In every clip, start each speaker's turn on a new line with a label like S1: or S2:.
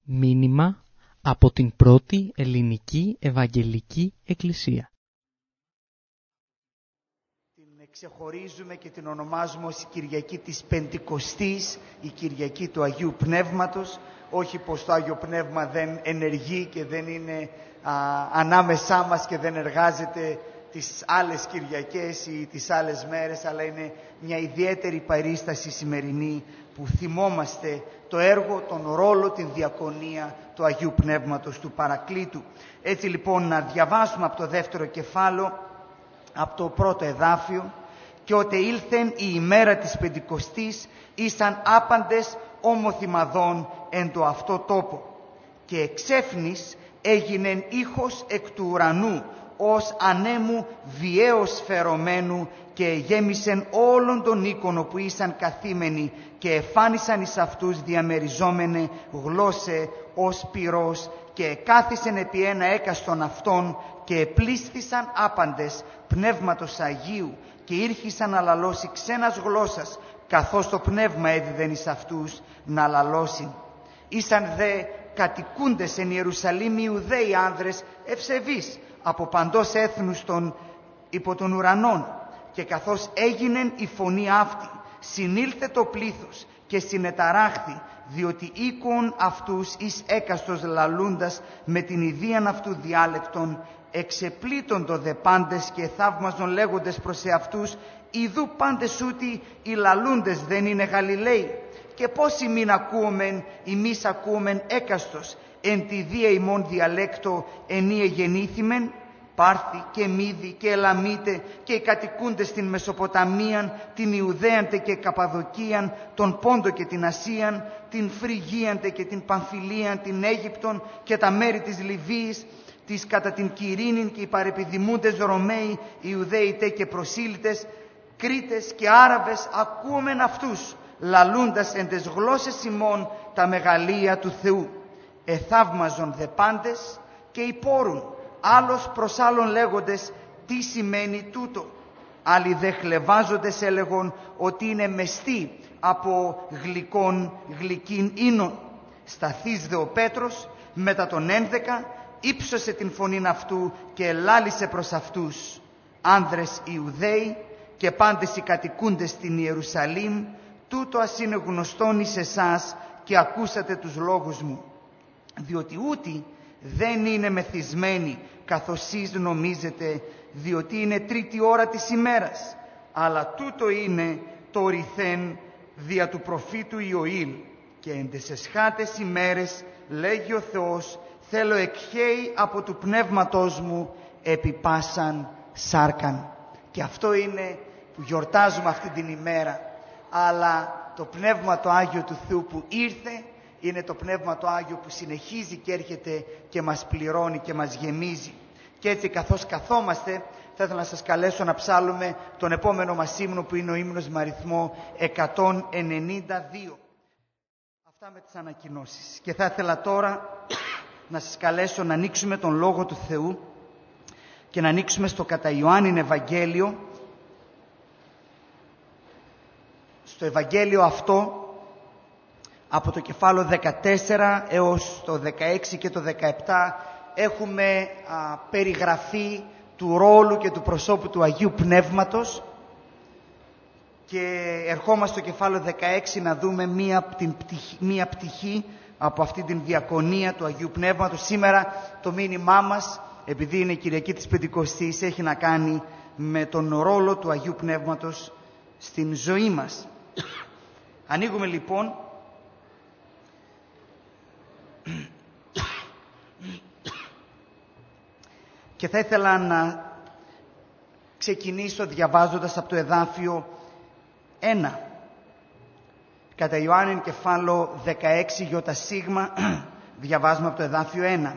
S1: Μήνυμα από την Πρώτη Ελληνική Ευαγγελική Εκκλησία.
S2: Την ξεχωρίζουμε και την ονομάζουμε ως η Κυριακή της Πεντηκοστής, η Κυριακή του Αγίου Πνεύματος. Όχι πως το Άγιο Πνεύμα δεν ενεργεί και δεν είναι ανάμεσά μας και δεν εργάζεται τις άλλες Κυριακές ή τις άλλες μέρες, αλλά είναι μια ιδιαίτερη παρίσταση σημερινή που θυμόμαστε το έργο, τον ρόλο, την διακονία του Αγίου Πνεύματος, του Παρακλήτου. Έτσι λοιπόν να διαβάσουμε από το δεύτερο κεφάλαιο, από το πρώτο εδάφιο. «Και ότε ήλθεν η ημέρα της Πεντηκοστής, ήσαν άπαντες ομοθυμαδών εν το αυτό τόπο. Και εξέφνης έγινεν ήχος εκ του ουρανού, ως ανέμου βιαίως φερωμένου, και γέμισεν όλον τον οίκον όπου ήσαν καθήμενοι, και εφάνισαν εις αυτούς διαμεριζόμενε γλώσσε ως πυρός, και κάθισεν επί ένα έκαστον αυτών, και επλήσθησαν άπαντες πνεύματος Αγίου, και ήρχισαν να λαλώσει ξένας γλώσσας, καθώς το πνεύμα έδιδεν εις αυτούς να λαλώσιν. Ήσαν δε κατοικούντες εν Ιερουσαλήμ Ιουδαίοι άνδρες ευσεβείς από παντός έθνους υπό των ουρανών, και καθώς έγινεν η φωνή αυτή, συνήλθε το πλήθος και συνεταράχθη, διότι οίκουν αυτούς εις έκαστος λαλούντας με την ιδίαν αυτού διάλεκτον, εξεπλήττοντο δε πάντες και θαύμαζον λέγοντες προς εαυτούς, ιδού πάντες ούτι οι λαλούντες δεν είναι Γαλιλαίοι, και πώς ημείς ακούομεν έκαστος εν τη δία ημών διαλέκτο ενίε γεννήθημεν, Πάρθη και Μίδη και Ελαμίτε και οι κατοικούντες στην Μεσοποταμίαν, την Ιουδαίαντε και Καπαδοκίαν, τον Πόντο και την Ασίαν, την Φρυγίαντε και την Παμφιλίαν, την Αίγυπτον και τα μέρη της Λιβύης, τις κατά την Κυρίνην και οι παρεπιδημούντες Ρωμαίοι, Ιουδαίοι τε και προσήλυτες, Κρήτες και Άραβες, ακούομεν αυτούς, λαλούντας εν τες γλώσσες ημών τα μεγαλεία του Θεού. Εθαύμαζον δε πάντες και υπόρουν, άλλος προς άλλον λέγοντες τι σημαίνει τούτο. Άλλοι δε χλευάζοντες έλεγον ότι είναι μεστή από γλυκήν ίνων. Σταθείς δε ο Πέτρος μετά τον 11 ύψωσε την φωνήν αυτού και ελάλησε προς αυτούς. Άνδρες Ιουδαίοι και πάντες οι κατοικούντες στην Ιερουσαλήμ, τούτο ας είναι γνωστόν εις εσάς και ακούσατε τους λόγους μου. Διότι ούτι δεν είναι μεθυσμένοι καθώς εσείς νομίζετε, διότι είναι τρίτη ώρα της ημέρας, αλλά τούτο είναι το ρηθέν δια του προφήτου Ιωήλ. Και εν τες εσχάτες ημέρες, λέγει ο Θεός, θέλω εκχέει από του πνεύματός μου επί πάσαν σάρκαν. Και αυτό είναι που γιορτάζουμε αυτή την ημέρα. Αλλά το Πνεύμα το Άγιο του Θεού που ήρθε, είναι το Πνεύμα το Άγιο που συνεχίζει και έρχεται και μας πληρώνει και μας γεμίζει. Και έτσι καθώς καθόμαστε, θα ήθελα να σας καλέσω να ψάλλουμε τον επόμενο μας ύμνο, που είναι ο ύμνος με αριθμό 192. Αυτά με τις ανακοινώσεις. Και θα ήθελα τώρα να σας καλέσω να ανοίξουμε τον Λόγο του Θεού και να ανοίξουμε στο κατά Ιωάννην Ευαγγέλιο. Στο Ευαγγέλιο αυτό, από το κεφάλαιο 14 έως το 16 και το 17, έχουμε περιγραφή του ρόλου και του προσώπου του Αγίου Πνεύματος, και ερχόμαστε στο κεφάλαιο 16 να δούμε μία πτυχή από αυτή την διακονία του Αγίου Πνεύματος. Σήμερα το μήνυμά μας, επειδή είναι η Κυριακή της Πεντηκοστής, έχει να κάνει με τον ρόλο του Αγίου Πνεύματος στην ζωή μας. Ανοίγουμε λοιπόν και θα ήθελα να ξεκινήσω διαβάζοντας από το εδάφιο 1. Κατά Ιωάννην κεφάλαιο 16 ΙΣ, διαβάζουμε από το εδάφιο 1.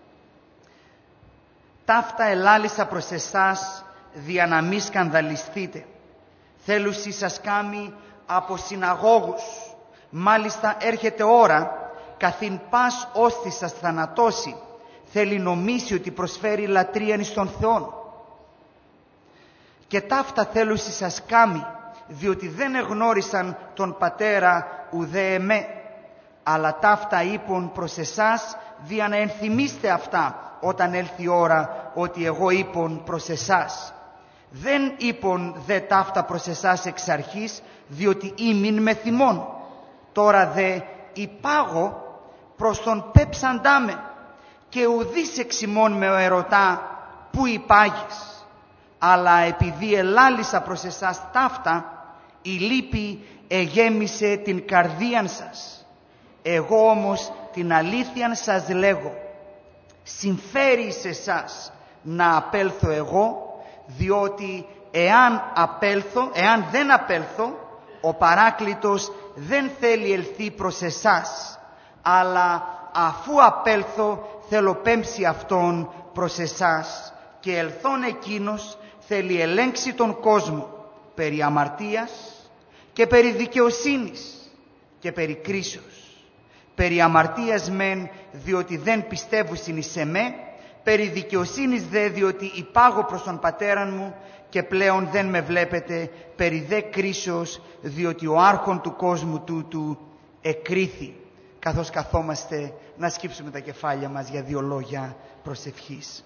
S2: Ταύτα ελάλησα προς εσάς, δια να μη σκανδαλιστείτε. Θέλουσι σας κάμει από συναγώγους. Μάλιστα έρχεται ώρα, καθήν πας ώστι σας θανατώσει, θέλει νομίσει ότι προσφέρει λατρείαν εις τον Θεόν. Και ταύτα θέλουσι σας κάμει, διότι δεν εγνώρισαν τον Πατέρα ουδέ εμέ. Αλλά ταύτα είπων προς εσάς, δια να ενθυμίστε αυτά όταν έλθει η ώρα, ότι εγώ είπων προς εσάς. Δεν είπων δε ταύτα προς εσάς εξ αρχής, διότι ήμην με θυμών. Τώρα δε υπάγω προς τον πέψαντά με, και ουδείς εξ ημών με ερωτά που υπάγεις. Αλλά επειδή ελάλησα προς εσάς ταύτα, η λύπη εγέμισε την καρδίαν σας. Εγώ όμως την αλήθειαν σας λέγω, συμφέρει σε εσάς να απέλθω εγώ, διότι εάν δεν απέλθω, ο Παράκλητος δεν θέλει ελθεί προς εσάς, αλλά αφού απέλθω θέλω πέμψει αυτόν προς εσάς, και ελθόν εκείνος θέλει ελέγξει τον κόσμο περί αμαρτίας και περί δικαιοσύνης και περί κρίσεως. Περί αμαρτίας μεν, διότι δεν πιστεύουσιν εις εμέ, περί δικαιοσύνης δε, διότι υπάγω προς τον πατέραν μου και πλέον δεν με βλέπετε, περί δε κρίσεως, διότι ο άρχον του κόσμου τούτου εκρίθη. Καθώς καθόμαστε, να σκύψουμε τα κεφάλια μας για 2 λόγια προσευχής.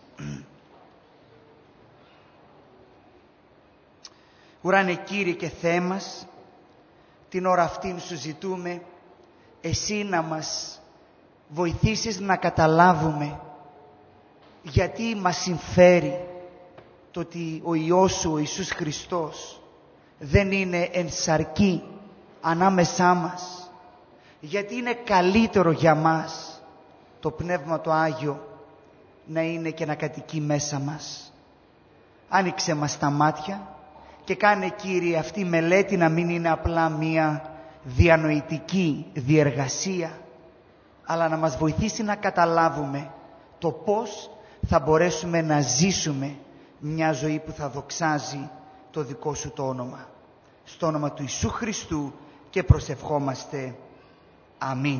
S2: Ουράνε Κύριε και Θεέ μας, την ώρα αυτήν σου ζητούμε εσύ να μας βοηθήσεις να καταλάβουμε γιατί μας συμφέρει το ότι ο Υιός σου, ο Ιησούς Χριστός, δεν είναι εν σαρκή ανάμεσά μας. Γιατί είναι καλύτερο για μας το Πνεύμα το Άγιο να είναι και να κατοικεί μέσα μας. Άνοιξε μας τα μάτια και κάνε, Κύριε, αυτή η μελέτη να μην είναι απλά μία διανοητική διεργασία, αλλά να μας βοηθήσει να καταλάβουμε το πώς θα μπορέσουμε να ζήσουμε μια ζωή που θα δοξάζει το δικό σου το όνομα. Στο όνομα του Ιησού Χριστού και προσευχόμαστε. Αμήν.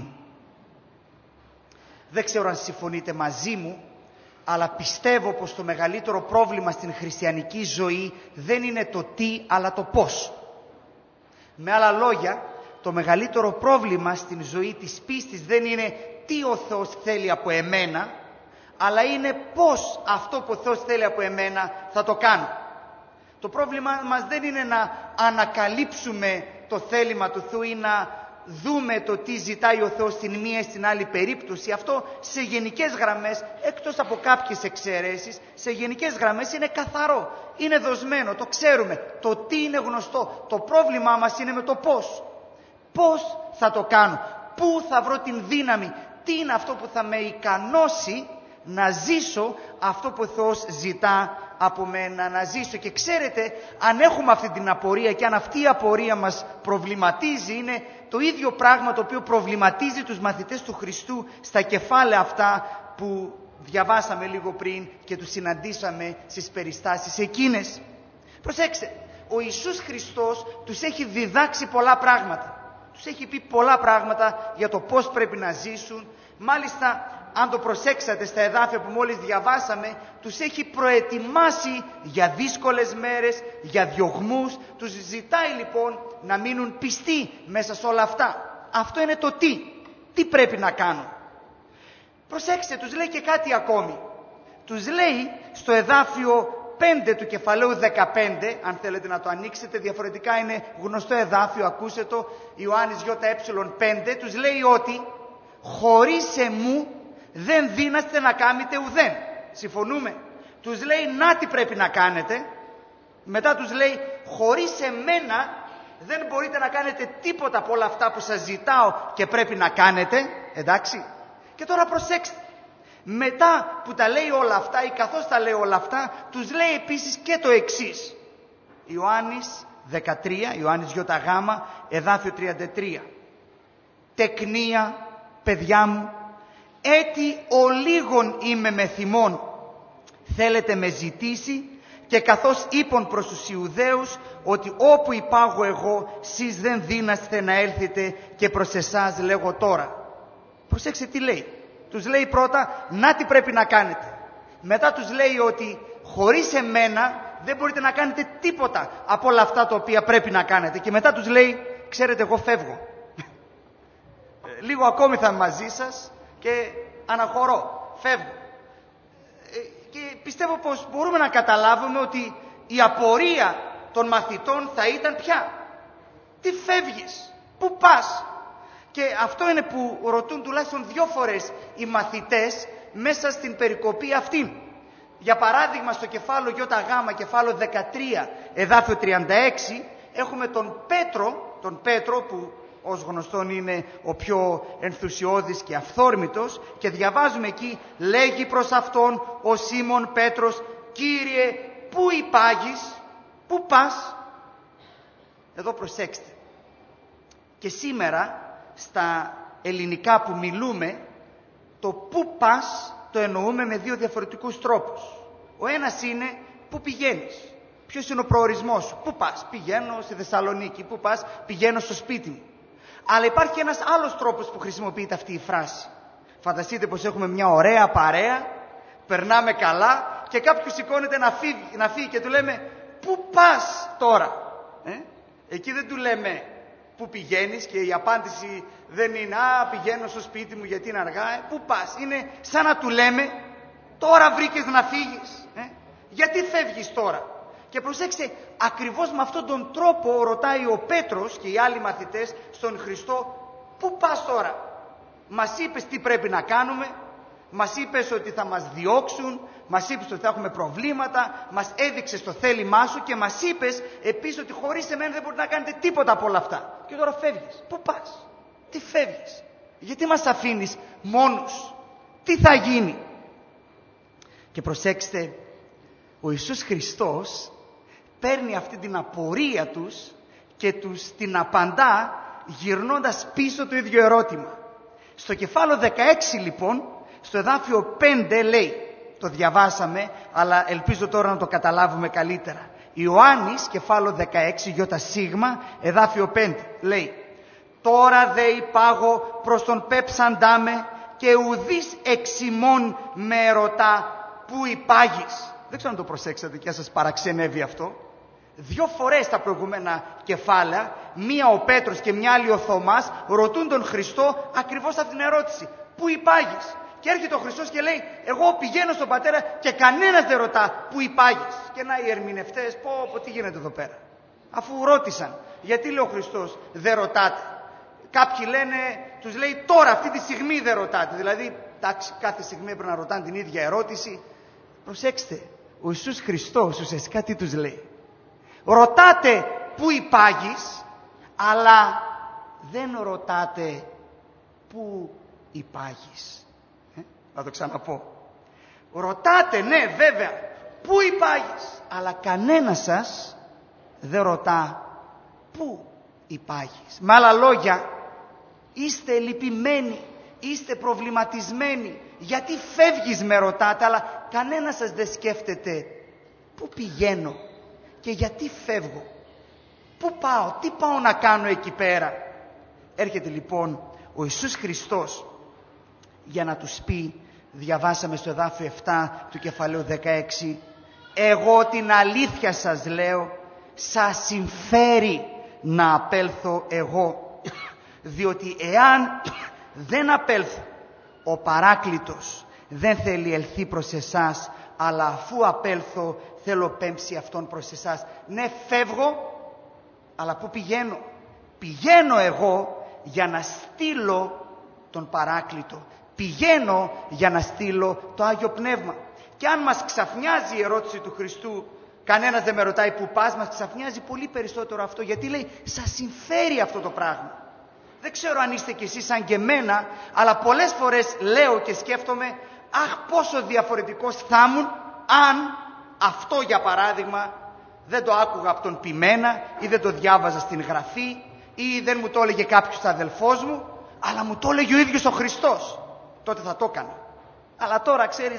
S2: Δεν ξέρω αν συμφωνείτε μαζί μου, αλλά πιστεύω πως το μεγαλύτερο πρόβλημα στην χριστιανική ζωή δεν είναι το τι, αλλά το πώς. Με άλλα λόγια, το μεγαλύτερο πρόβλημα στην ζωή της πίστης δεν είναι τι ο Θεός θέλει από εμένα, αλλά είναι πώς αυτό που ο Θεός θέλει από εμένα θα το κάνω. Το πρόβλημα μας δεν είναι να ανακαλύψουμε το θέλημα του Θεού ή να δούμε το τι ζητάει ο Θεός στην μία ή στην άλλη περίπτωση. Αυτό σε γενικές γραμμές, εκτός από κάποιες εξαιρέσεις, σε γενικές γραμμές είναι καθαρό, είναι δοσμένο, το ξέρουμε, το τι είναι γνωστό. Το πρόβλημά μας είναι με το πώς. Πώς θα το κάνω, πού θα βρω την δύναμη, τι είναι αυτό που θα με ικανώσει να ζήσω αυτό που ο Θεός ζητά από μένα να ζήσω. Και ξέρετε, αν έχουμε αυτή την απορία και αν αυτή η απορία μας προβληματίζει, είναι το ίδιο πράγμα το οποίο προβληματίζει τους μαθητές του Χριστού στα κεφάλαια αυτά που διαβάσαμε λίγο πριν και τους συναντήσαμε στις περιστάσεις εκείνες. Προσέξτε, ο Ιησούς Χριστός τους έχει διδάξει πολλά πράγματα. Τους έχει πει πολλά πράγματα για το πώς πρέπει να ζήσουν. Μάλιστα, αν το προσέξατε στα εδάφια που μόλις διαβάσαμε, τους έχει προετοιμάσει για δύσκολες μέρες, για διωγμούς. Τους ζητάει λοιπόν να μείνουν πιστοί μέσα σε όλα αυτά. Αυτό είναι το τι. Τι πρέπει να κάνουν. Προσέξτε, τους λέει και κάτι ακόμη. Τους λέει στο εδάφιο 5 του κεφαλαίου 15, αν θέλετε να το ανοίξετε, διαφορετικά είναι γνωστό εδάφιο, ακούσε το, Ιωάννης ΙΕ5, τους λέει ότι χωρίς εμού δεν δύναστε να κάνετε ουδέν. Συμφωνούμε. Τους λέει να τι πρέπει να κάνετε. Μετά τους λέει χωρίς εμένα δεν μπορείτε να κάνετε τίποτα από όλα αυτά που σας ζητάω και πρέπει να κάνετε. Εντάξει. Και τώρα προσέξτε. Μετά που τα λέει όλα αυτά ή καθώς τα λέει όλα αυτά, τους λέει επίσης και το εξής. Ιωάννης 13, Ιωάννης ΙΓ, εδάφιο 33. Τεκνία, παιδιά μου, έτι ολίγων είμαι με θυμών. Θέλετε με ζητήσει, και καθώς είπων προς τους Ιουδαίους ότι όπου υπάγω εγώ, σεις δεν δύναστε να έλθετε, και προς εσάς λέγω τώρα. Προσέξτε τι λέει. Τους λέει πρώτα να τι πρέπει να κάνετε. Μετά τους λέει ότι χωρίς εμένα δεν μπορείτε να κάνετε τίποτα από όλα αυτά τα οποία πρέπει να κάνετε. Και μετά τους λέει, ξέρετε, εγώ φεύγω. λίγο ακόμη θα είμαι μαζί σας και αναχωρώ, φεύγω. Και πιστεύω πως μπορούμε να καταλάβουμε ότι η απορία των μαθητών θα ήταν ποια? Τι φεύγεις, πού πας? Και αυτό είναι που ρωτούν τουλάχιστον 2 φορές οι μαθητές μέσα στην περικοπή αυτή. Για παράδειγμα, στο κεφάλαιο ΙΓ, κεφάλαιο 13, εδάφιο 36, έχουμε τον Πέτρο που ως γνωστόν είναι ο πιο ενθουσιώδης και αυθόρμητος, και διαβάζουμε εκεί, λέγει προς αυτόν ο Σίμων Πέτρος, Κύριε, πού υπάγεις, πού πας? Εδώ προσέξτε. Και σήμερα στα ελληνικά που μιλούμε, το πού πας το εννοούμε με 2 διαφορετικούς τρόπους. Ο ένας είναι πού πηγαίνεις, ποιος είναι ο προορισμός σου, πού πας? Πηγαίνω στη Θεσσαλονίκη. Πού πας? Πηγαίνω στο σπίτι μου. Αλλά υπάρχει ένας άλλος τρόπος που χρησιμοποιείται αυτή η φράση. Φανταστείτε πως έχουμε μια ωραία παρέα, περνάμε καλά και κάποιος σηκώνεται να φύγει και του λέμε πού πας τώρα? Εκεί δεν του λέμε πού πηγαίνεις και η απάντηση δεν είναι πηγαίνω στο σπίτι μου γιατί είναι αργά. Πού πας? Είναι σαν να του λέμε τώρα βρήκες να φύγεις. Γιατί φεύγεις τώρα? Και προσέξτε, ακριβώς με αυτόν τον τρόπο ρωτάει ο Πέτρος και οι άλλοι μαθητές στον Χριστό, πού πας τώρα? Μας είπες τι πρέπει να κάνουμε, μας είπες ότι θα μας διώξουν, μας είπες ότι θα έχουμε προβλήματα, μας έδειξες το θέλημά σου και μας είπες επίσης ότι χωρίς εμένα δεν μπορείτε να κάνετε τίποτα από όλα αυτά. Και τώρα φεύγεις. Πού πας? Τι φεύγεις? Γιατί μας αφήνεις μόνους? Τι θα γίνει? Και προσέξτε, ο Ιησούς Χριστός παίρνει αυτή την απορία τους και τους την απαντά γυρνώντας πίσω το ίδιο ερώτημα. Στο κεφάλαιο 16 λοιπόν, στο εδάφιο 5 λέει, το διαβάσαμε, αλλά ελπίζω τώρα να το καταλάβουμε καλύτερα. Ιωάννης, κεφάλαιο 16, ΙΣ, εδάφιο 5, λέει, τώρα δε υπάγω προς τον πέψαντά με και ουδείς εξ ημών με ρωτά πού υπάγεις. Δεν ξέρω αν το προσέξατε και αν σας παραξενεύει αυτό. 2 φορές τα προηγούμενα κεφάλαια, μία ο Πέτρος και μια άλλη ο Θωμάς, ρωτούν τον Χριστό ακριβώς αυτή την ερώτηση. Πού υπάγεις? Και έρχεται ο Χριστός και λέει, εγώ πηγαίνω στον Πατέρα και κανένας δεν ρωτά πού υπάγεις. Και να οι ερμηνευτές, τι γίνεται εδώ πέρα? Αφού ρώτησαν, γιατί λέει ο Χριστός δεν ρωτάτε? Κάποιοι λένε, τους λέει τώρα αυτή τη στιγμή δεν ρωτάτε. Δηλαδή, εντάξει, κάθε στιγμή πρέπει να ρωτάνε την ίδια ερώτηση. Προσέξτε, ο Ιησούς Χριστός ουσιαστικά τι τους λέει? Ρωτάτε πού υπάγεις, αλλά δεν ρωτάτε πού υπάγεις. Να το ξαναπώ. Ρωτάτε, ναι βέβαια, πού υπάγεις, αλλά κανένας σας δεν ρωτά πού υπάγεις. Με άλλα λόγια, είστε λυπημένοι, είστε προβληματισμένοι. Γιατί φεύγεις με ρωτάτε, αλλά κανένας σας δεν σκέφτεται πού πηγαίνω και γιατί φεύγω. Πού πάω, τι πάω να κάνω εκεί πέρα? Έρχεται λοιπόν ο Ιησούς Χριστός για να τους πει, διαβάσαμε στο εδάφιο 7 του κεφαλαίου 16, εγώ την αλήθεια σας λέω, σας συμφέρει να απέλθω εγώ, διότι εάν δεν απέλθω, ο Παράκλητος δεν θέλει ελθεί προς εσάς, αλλά αφού απέλθω θέλω πέμψει αυτόν προς εσάς. Ναι, φεύγω, αλλά πού πηγαίνω? Πηγαίνω εγώ για να στείλω τον Παράκλητο. Πηγαίνω για να στείλω το Άγιο Πνεύμα. Και αν μας ξαφνιάζει η ερώτηση του Χριστού, κανένας δεν με ρωτάει πού πας, μας ξαφνιάζει πολύ περισσότερο αυτό, γιατί λέει σας συμφέρει αυτό το πράγμα. Δεν ξέρω αν είστε κι εσείς σαν και εμένα, αλλά πολλές φορές λέω και σκέφτομαι, αχ πόσο διαφορετικός θα ήμουν αν αυτό για παράδειγμα δεν το άκουγα από τον Πιμένα ή δεν το διάβαζα στην γραφή ή δεν μου το έλεγε κάποιος αδελφός μου, αλλά μου το έλεγε ο ίδιος ο Χριστός. Τότε θα το έκανα. Αλλά τώρα ξέρεις,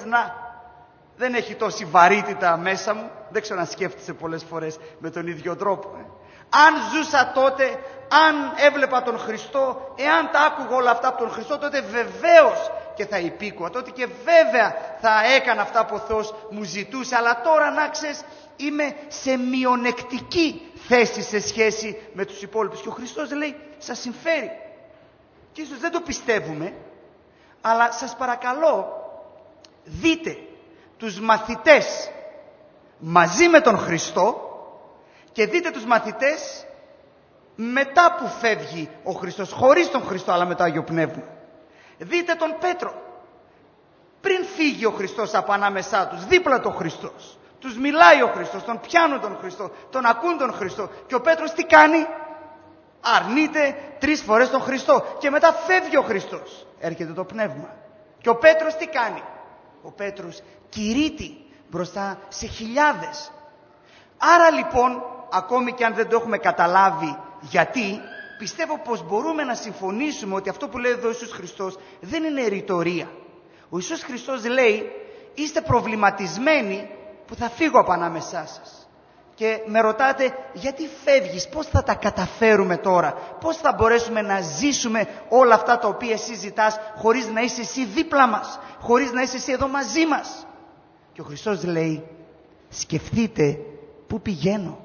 S2: δεν έχει τόση βαρύτητα μέσα μου. Δεν ξέρω αν σκέφτεσαι πολλές φορές με τον ίδιο τρόπο. Αν ζούσα τότε, αν έβλεπα τον Χριστό, εάν τα άκουγα όλα αυτά από τον Χριστό, τότε βεβαίως και θα υπήκουα. Τότε και βέβαια θα έκανα αυτά που ο Θεός μου ζητούσε. Αλλά τώρα να ξέρεις, είμαι σε μειονεκτική θέση σε σχέση με τους υπόλοιπους. Και ο Χριστός λέει, σας συμφέρει. και ίσως δεν το πιστεύουμε, αλλά σας παρακαλώ δείτε τους μαθητές μαζί με τον Χριστό και δείτε τους μαθητές μετά που φεύγει ο Χριστός, χωρίς τον Χριστό αλλά με το Άγιο Πνεύμα. Δείτε τον Πέτρο, πριν φύγει ο Χριστός από ανάμεσά τους, δίπλα τον Χριστός. Τους μιλάει ο Χριστός, τον πιάνουν τον Χριστό, τον ακούν τον Χριστό. Και ο Πέτρος τι κάνει? Αρνείται 3 φορές τον Χριστό. Και μετά φεύγει ο Χριστός. Έρχεται το Πνεύμα. Και ο Πέτρος τι κάνει? Ο Πέτρος κηρύττει μπροστά σε χιλιάδες. Άρα λοιπόν, ακόμη και αν δεν το έχουμε καταλάβει γιατί, πιστεύω πως μπορούμε να συμφωνήσουμε ότι αυτό που λέει εδώ ο Ιησούς Χριστός δεν είναι ρητορία. Ο Ιησούς Χριστός λέει, είστε προβληματισμένοι που θα φύγω από ανάμεσά σας. Και με ρωτάτε, γιατί φεύγεις, πώς θα τα καταφέρουμε τώρα, πώς θα μπορέσουμε να ζήσουμε όλα αυτά τα οποία εσύ ζητάς, χωρίς να είσαι εσύ δίπλα μας, χωρίς να είσαι εσύ εδώ μαζί μας. Και ο Χριστός λέει, σκεφτείτε πού πηγαίνω.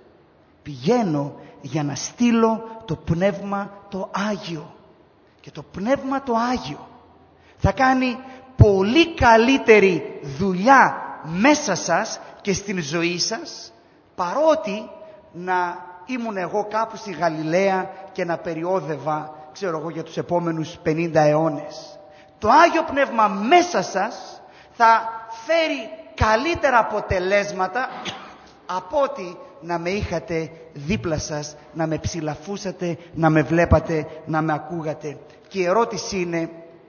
S2: Πηγαίνω για να στείλω το Πνεύμα το Άγιο. Και το Πνεύμα το Άγιο θα κάνει πολύ καλύτερη δουλειά μέσα σας και στην ζωή σας, παρότι να ήμουν εγώ κάπου στη Γαλιλαία και να περιόδευα, ξέρω εγώ, για τους επόμενους 50 αιώνες. Το Άγιο Πνεύμα μέσα σας θα φέρει καλύτερα αποτελέσματα από ότι να με είχατε δίπλα σας, να με ψηλαφούσατε, να με βλέπατε, να με ακούγατε. Και η ερώτηση είναι,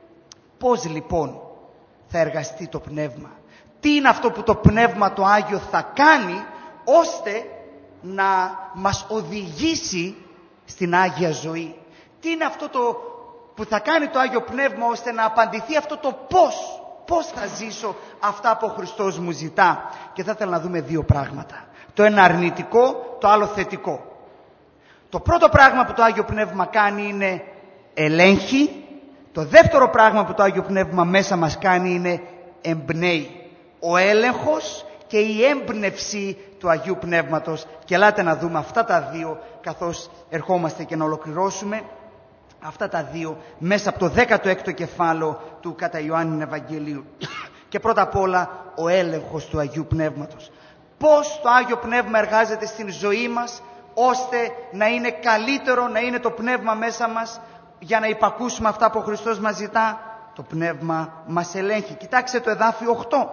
S2: πώς λοιπόν θα εργαστεί το Πνεύμα? Τι είναι αυτό που το Πνεύμα το Άγιο θα κάνει ώστε να μας οδηγήσει στην Άγια ζωή? Τι είναι αυτό το που θα κάνει το Άγιο Πνεύμα ώστε να απαντηθεί αυτό το πώς θα ζήσω αυτά που ο Χριστός μου ζητά? Και θα ήθελα να δούμε 2 πράγματα. Το ένα αρνητικό, το άλλο θετικό. Το πρώτο πράγμα που το Άγιο Πνεύμα κάνει είναι ελέγχει. Το δεύτερο πράγμα που το Άγιο Πνεύμα μέσα μας κάνει είναι εμπνέει. Ο έλεγχος και η έμπνευση του Αγίου Πνεύματος. Και ελάτε να δούμε αυτά τα 2 καθώς ερχόμαστε και να ολοκληρώσουμε. Αυτά τα 2 μέσα από το 16ο κεφάλαιο του κατά Ιωάννην Ευαγγελίου. Και πρώτα απ' όλα ο έλεγχος του Αγίου Πνεύματος. Πώς το Άγιο Πνεύμα εργάζεται στην ζωή μας ώστε να είναι καλύτερο, να είναι το Πνεύμα μέσα μας για να υπακούσουμε αυτά που ο Χριστός μας ζητά? Το Πνεύμα μας ελέγχει. Κοιτάξτε το εδάφιο 8.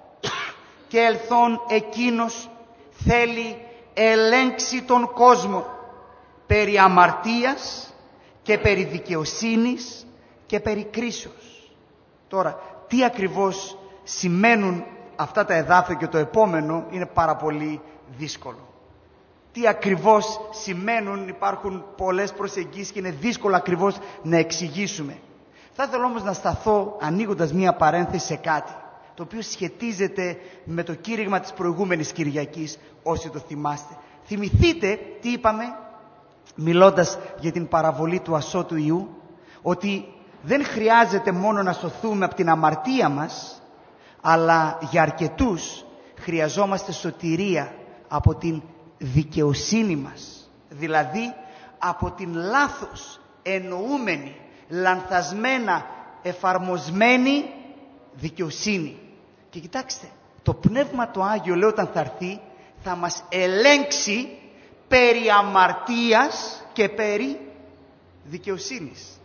S2: Και ελθόν εκείνος θέλει ελέγξει τον κόσμο περί αμαρτίας και περί δικαιοσύνης και περί κρίσεως. Τώρα, τι ακριβώς σημαίνουν αυτά τα εδάφια και το επόμενο είναι πάρα πολύ δύσκολο. Τι ακριβώς σημαίνουν, υπάρχουν πολλές προσεγγίσεις και είναι δύσκολο ακριβώς να εξηγήσουμε. Θα ήθελα όμως να σταθώ ανοίγοντας μία παρένθεση σε κάτι το οποίο σχετίζεται με το κήρυγμα της προηγούμενης Κυριακής, όσοι το θυμάστε. Θυμηθείτε τι είπαμε μιλώντας για την παραβολή του ασώτου Ιού, ότι δεν χρειάζεται μόνο να σωθούμε από την αμαρτία μας, αλλά για αρκετούς χρειαζόμαστε σωτηρία από την δικαιοσύνη μας. Δηλαδή από την λάθος εννοούμενη, λανθασμένα εφαρμοσμένη δικαιοσύνη. Και κοιτάξτε, το Πνεύμα το Άγιο, λέει, όταν θα έρθει, θα μας ελέγξει περί αμαρτίας και περί δικαιοσύνης.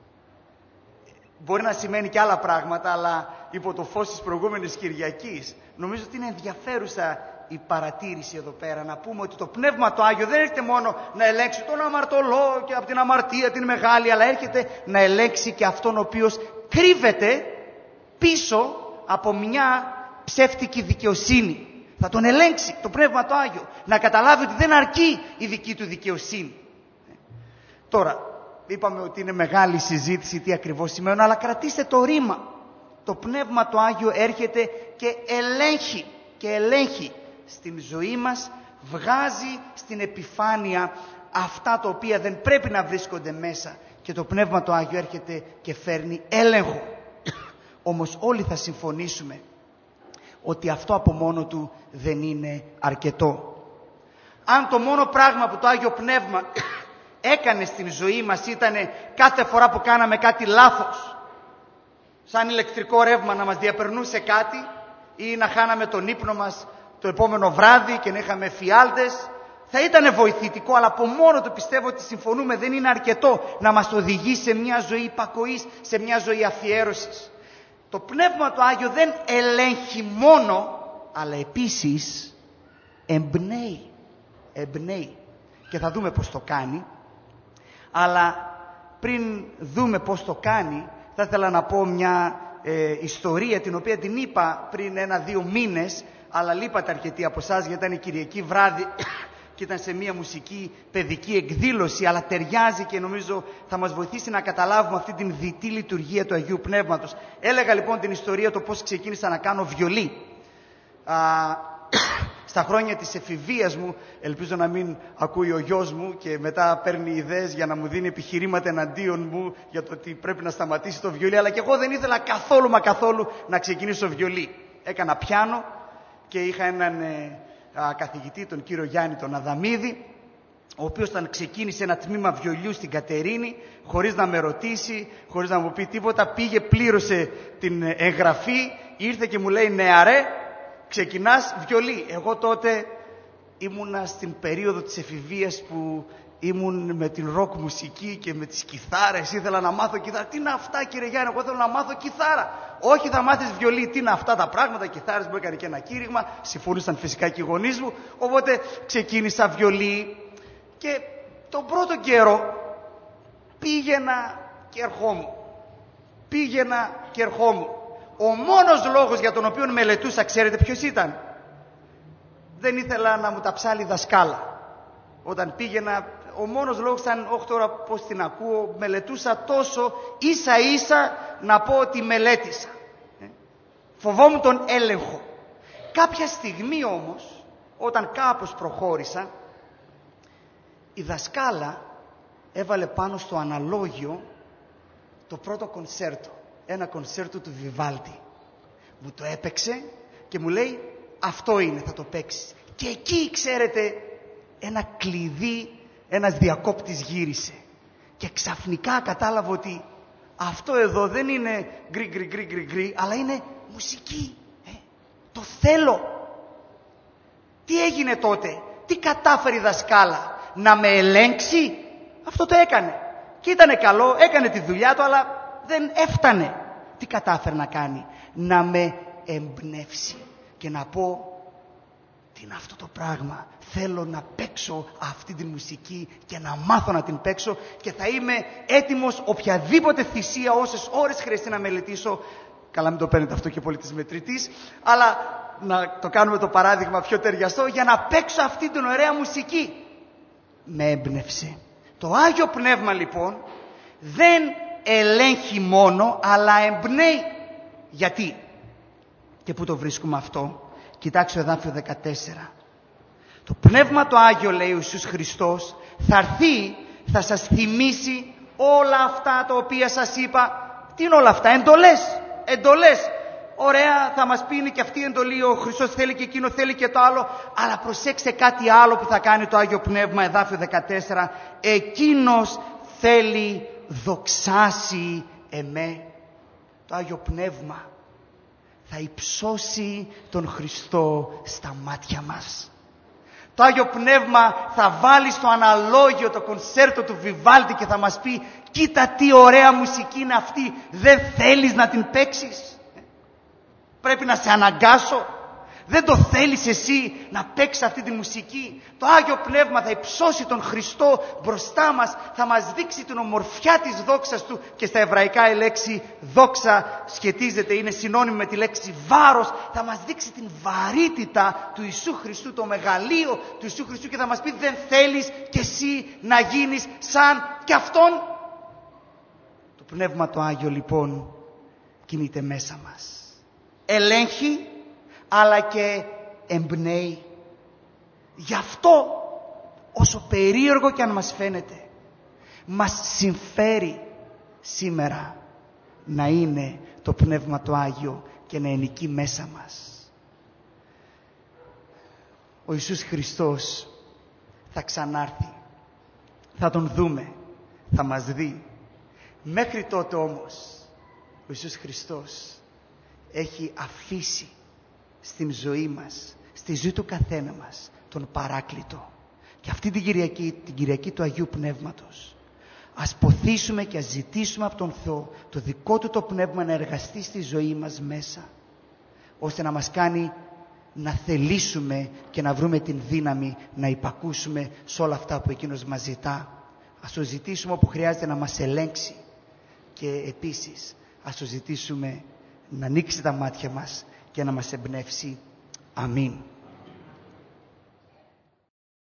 S2: Μπορεί να σημαίνει και άλλα πράγματα, αλλά υπό το φως της προηγούμενης Κυριακής νομίζω ότι είναι ενδιαφέρουσα η παρατήρηση εδώ πέρα, να πούμε ότι το Πνεύμα το Άγιο δεν έρχεται μόνο να ελέγξει τον αμαρτωλό και από την αμαρτία την μεγάλη, αλλά έρχεται να ελέγξει και αυτόν ο οποίος κρύβεται πίσω από μια ψεύτικη δικαιοσύνη. Θα τον ελέγξει το Πνεύμα το Άγιο, να καταλάβει ότι δεν αρκεί η δική του δικαιοσύνη. Τώρα, είπαμε ότι είναι μεγάλη συζήτηση τι ακριβώς σημαίνει, αλλά κρατήστε το ρήμα. Το Πνεύμα το Άγιο έρχεται και ελέγχει στην ζωή μας, βγάζει στην επιφάνεια αυτά τα οποία δεν πρέπει να βρίσκονται μέσα. Και το Πνεύμα το Άγιο έρχεται και φέρνει έλεγχο. Όμως όλοι θα συμφωνήσουμε ότι αυτό από μόνο του δεν είναι αρκετό. Αν το μόνο πράγμα που το Άγιο Πνεύμα έκανε στην ζωή μας ήταν κάθε φορά που κάναμε κάτι λάθος, σαν ηλεκτρικό ρεύμα να μας διαπερνούσε κάτι ή να χάναμε τον ύπνο μας το επόμενο βράδυ και να είχαμε εφιάλτες, θα ήταν βοηθητικό, αλλά από μόνο του πιστεύω ότι συμφωνούμε, δεν είναι αρκετό να μας οδηγεί σε μια ζωή υπακοής, σε μια ζωή αφιέρωσης. Το Πνεύμα το Άγιο δεν ελέγχει μόνο, αλλά επίσης εμπνέει. Και θα δούμε πώς το κάνει. Αλλά πριν δούμε πώς το κάνει, θα ήθελα να πω μια ιστορία την οποία την είπα πριν 1-2 μήνες, αλλά λείπατε αρκετοί από εσάς γιατί ήταν η Κυριακή βράδυ και ήταν σε μια μουσική παιδική εκδήλωση, αλλά ταιριάζει και νομίζω θα μας βοηθήσει να καταλάβουμε αυτή την διτή λειτουργία του Αγίου Πνεύματος. Έλεγα λοιπόν την ιστορία το πώς ξεκίνησα να κάνω βιολί. Στα χρόνια της εφηβείας μου, ελπίζω να μην ακούει ο γιος μου και μετά παίρνει ιδέες για να μου δίνει επιχειρήματα εναντίον μου για το ότι πρέπει να σταματήσει το βιολί, αλλά και εγώ δεν ήθελα καθόλου να ξεκινήσω βιολί. Έκανα πιάνο και είχα έναν καθηγητή, τον κύριο Γιάννη τον Αδαμίδη, ο οποίος όταν ξεκίνησε ένα τμήμα βιολιού στην Κατερίνη, χωρίς να με ρωτήσει, χωρίς να μου πει τίποτα, πήγε, πλήρωσε την εγγραφή, ήρθε και μου λέει «Νεαρέ, ξεκινάς βιολί». Εγώ τότε ήμουνα στην περίοδο της εφηβείας που ήμουν με την ροκ μουσική και με τις κιθάρες, ήθελα να μάθω κιθάρα. Τι είναι αυτά κύριε Γιάννη, εγώ θέλω να μάθω κιθάρα. Όχι, θα μάθεις βιολί, τι είναι αυτά τα πράγματα, κιθάρες. Μου έκανε και ένα κήρυγμα, συμφωνήσαν φυσικά και οι γονείς μου, οπότε ξεκίνησα βιολί και τον πρώτο καιρό πήγαινα και ερχόμουν. Ο μόνος λόγος για τον οποίο μελετούσα, ξέρετε ποιος ήταν? Δεν ήθελα να μου τα ψάλει δασκάλα. Όταν πήγαινα, ο μόνος λόγος ήταν, όχι τώρα πώς την ακούω, μελετούσα τόσο ίσα ίσα να πω ότι μελέτησα. Φοβόμουν τον έλεγχο. Κάποια στιγμή όμως, όταν κάπως προχώρησα, η δασκάλα έβαλε πάνω στο αναλόγιο το πρώτο κονσέρτο. Ένα κονσέρτο του Βιβάλντι. Μου το έπαιξε και μου λέει αυτό είναι, θα το παίξεις. Και εκεί ξέρετε ένα κλειδί, ένας διακόπτης γύρισε. Και ξαφνικά κατάλαβα ότι αυτό εδώ δεν είναι γκρι, αλλά είναι μουσική. Το θέλω. Τι έγινε τότε? Τι κατάφερε η δασκάλα? Να με ελέγξει? Αυτό το έκανε. Και ήτανε καλό, έκανε τη δουλειά του, αλλά δεν έφτανε. Τι κατάφερε να κάνει? Να με εμπνεύσει και να πω τι είναι αυτό το πράγμα. Θέλω να παίξω αυτή τη μουσική και να μάθω να την παίξω και θα είμαι έτοιμος οποιαδήποτε θυσία, όσες ώρες χρειαστεί να μελετήσω. Καλά, μην το παίρνετε αυτό και πολύ της μετρητής, αλλά να το κάνουμε το παράδειγμα πιο ταιριαστό, για να παίξω αυτή την ωραία μουσική. Με έμπνευσε. Το Άγιο Πνεύμα λοιπόν δεν ελέγχει μόνο, αλλά εμπνέει. Γιατί? Και πού το βρίσκουμε αυτό? Κοιτάξτε το εδάφιο 14. Το Πνεύμα το Άγιο, λέει ο Ιησούς Χριστός, θα έρθει, θα σας θυμίσει όλα αυτά τα οποία σας είπα. Τι είναι όλα αυτά? Εντολές. Ωραία, θα μας πει είναι και αυτή η εντολή, ο Χριστός θέλει και εκείνο, θέλει και το άλλο. Αλλά προσέξτε κάτι άλλο που θα κάνει το Άγιο Πνεύμα, εδάφιο 14. Εκείνος θέλει δοξάσει εμέ. Το Άγιο Πνεύμα θα υψώσει τον Χριστό στα μάτια μας. Το Άγιο Πνεύμα θα βάλει στο αναλόγιο το κονσέρτο του Βιβάλντι και θα μας πει κοίτα τι ωραία μουσική είναι αυτή, δεν θέλεις να την παίξεις? Πρέπει να σε αναγκάσω? Δεν το θέλεις εσύ να παίξεις αυτή τη μουσική? Το Άγιο Πνεύμα θα υψώσει τον Χριστό μπροστά μας, θα μας δείξει την ομορφιά της δόξας Του, και στα εβραϊκά η λέξη δόξα σχετίζεται, είναι συνώνυμη με τη λέξη βάρος. Θα μας δείξει την βαρύτητα του Ιησού Χριστού, το μεγαλείο του Ιησού Χριστού, και θα μας πει δεν θέλεις κι εσύ να γίνεις σαν κι Αυτόν? Το Πνεύμα το Άγιο λοιπόν κινείται μέσα μας. Ελέγχει αλλά και εμπνέει. Γι' αυτό, όσο περίεργο και αν μας φαίνεται, μας συμφέρει σήμερα να είναι το Πνεύμα το Άγιο και να ενοικεί μέσα μας. Ο Ιησούς Χριστός θα ξανάρθει. Θα τον δούμε, θα μας δει. Μέχρι τότε όμως, ο Ιησούς Χριστός έχει αφήσει στην ζωή μας, στη ζωή του καθένα μας, τον Παράκλητο. Και αυτή την Κυριακή του Αγίου Πνεύματος, ας ποθήσουμε και ας ζητήσουμε από τον Θεό το δικό του το πνεύμα να εργαστεί στη ζωή μας μέσα, ώστε να μας κάνει να θελήσουμε και να βρούμε την δύναμη να υπακούσουμε σε όλα αυτά που εκείνος μας ζητά. Ας το ζητήσουμε όπου χρειάζεται να μας ελέγξει και επίσης ας το ζητήσουμε να ανοίξει τα μάτια μας και να μας εμπνεύσει. Αμήν.